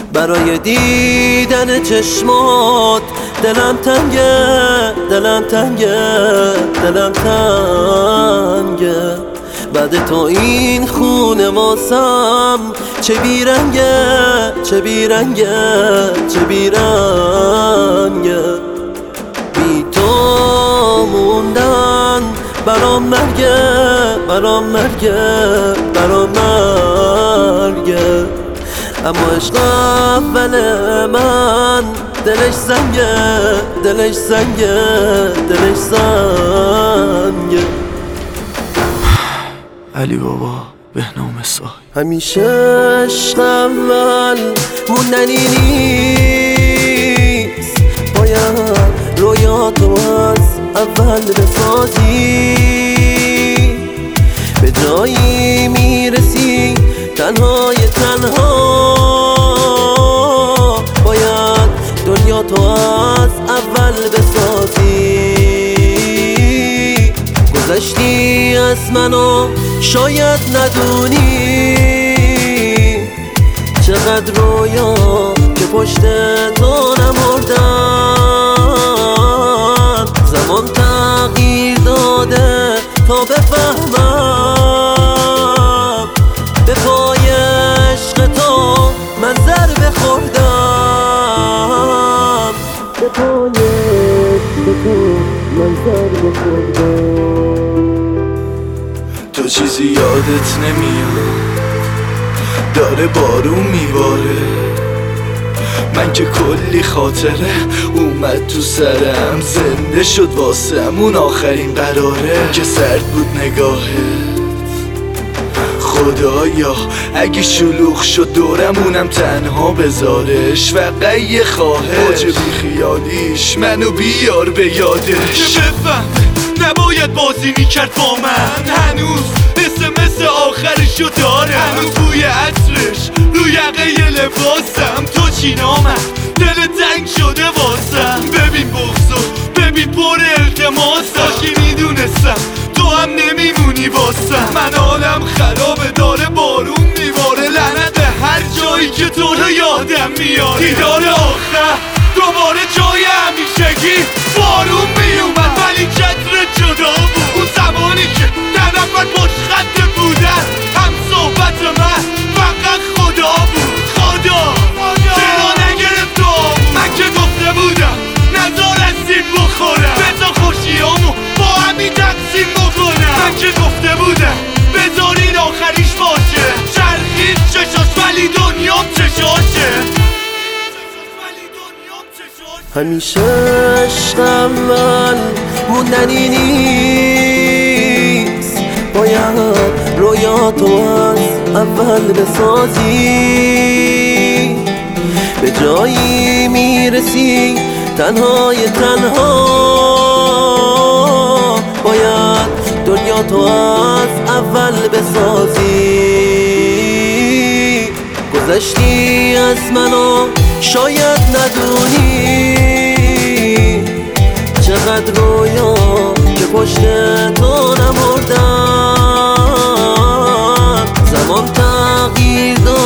برای دیدن چشمات دلم تنگه، دلم تنگه، دلم تنگه. بعد تو این خونه واسم چه بیرنگه، چه بیرنگه، چه بیرنگه. بی تو موندن برام مرگه، برام مرگه، برام مرگه. اما عشق اول من دلش زنگه، دلش زنگه، دلش زنگه. علی بابا بهنام سای. همیشه عشق اول موندنی نیست، باید رویاتو از اول بسازی. به جایی میرسی تنهای تنها، باید دنیا تو از اول بسازی. گذشتی از منو شاید ندونی، چقدر رویا که پشت تو نمردن. زمان تغییر داده تا بفهمم، به پای عشق تو من ضربه خوردم، به پای عشق تو من ضربه خوردم. تو چیزی یادت نمیاد، داره بارون میباره. من که کلی خاطره اومد تو سرم، زنده شد واسم اون آخرین قراره که سرد بود نگاهت. خدایا اگه شلوغ شد دورمونم تنها بذارش، فقط خواهش باجه بی خیالیش منو بیار به یادش. که بفهم نباید بازی میکرد با من، هنوز SMS آخرشو دارم، هنوز بوی عطرش رو یقه لباسم. تو چی نامم دل تنگ شده واسم، ببین بغضو ببین پر التماسم. که میدونستم تو هم نمیمونی واسم. من حالم خرابه داره بارون میباره، لعنت هر جایی که تو رو یادم میاره. دیدار آخر دوباره جای همیشگی بارون میومد ولی چترت جدا بود. اون زمانی که در نفر پشت خط بودن هم صحبت من فقط خدا بود. خدا چرا نگرفت آمون؟ من که گفته بودم نزار از سیب بخورم، بذار خوشیامو با همین تقسیم بکنم. من که گفته بودم بذار این آخریش باشه، چرخید چشاش ولی دنیام چشاشه. همیشه عشق اول موندنی نیست، باید رویاتو از اول بسازی. به جایی میرسی تنهای تنها، باید دنیا تو از اول بسازی. گذشتی از منو شاید ندونی، چقدر رویا که پشت تو نمردن. زمان تغییر